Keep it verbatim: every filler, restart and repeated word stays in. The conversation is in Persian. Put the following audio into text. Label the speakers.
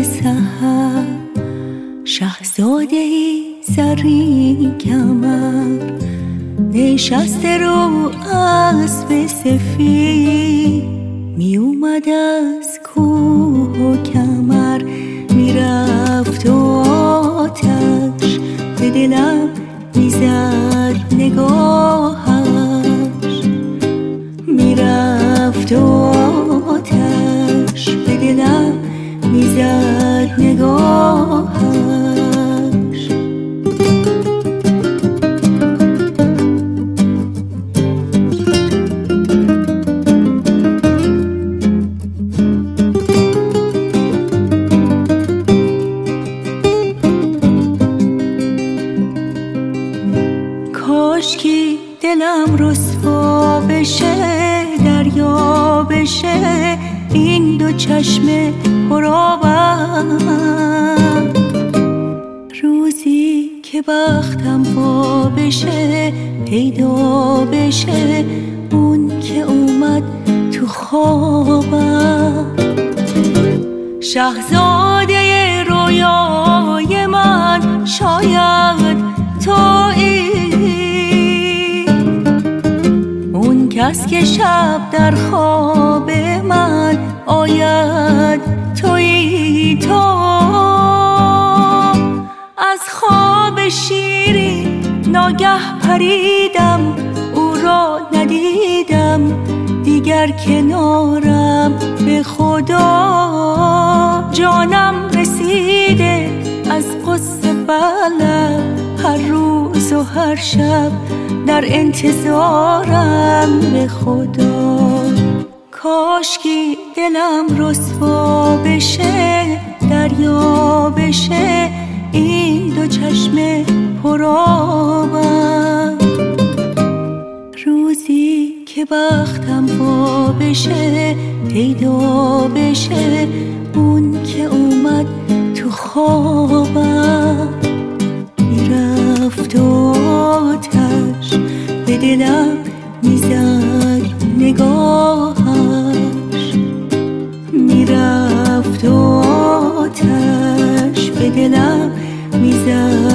Speaker 1: سحر، شهزاده‌ای زرین کمر، نشسته رو اسب سفید، می اومد از کوه و کمر، میرفت و آتش به دلم میزد نگاهش، میرفت و آتش به دلم میزد نگاهش. کاشکی دلم رسوا بشه، دریا بشه این دو چشم پرآبم، روزی که بختم وا بشه، پیدا بشه اون که اومد تو خوابم. شهزاده رویای من شاید تویی، اون کس که شب در خواب من آید تویی تو. از خواب شیرین ناگه پریدم، او را ندیدم دیگر کنارم، به خدا جانم رسیده از قصه بلم، هر روز و هر شب در انتظارم، به خدا کاشکی دلم رسوا بشه، دریا بشه این دو چشم پرآبم، روزی که بختم وا بشه، پیدا بشه اون که اومد تو خوابم، میرفت و آتش به دلم میزد نگاهش، میرفت و آتش به دلم میزد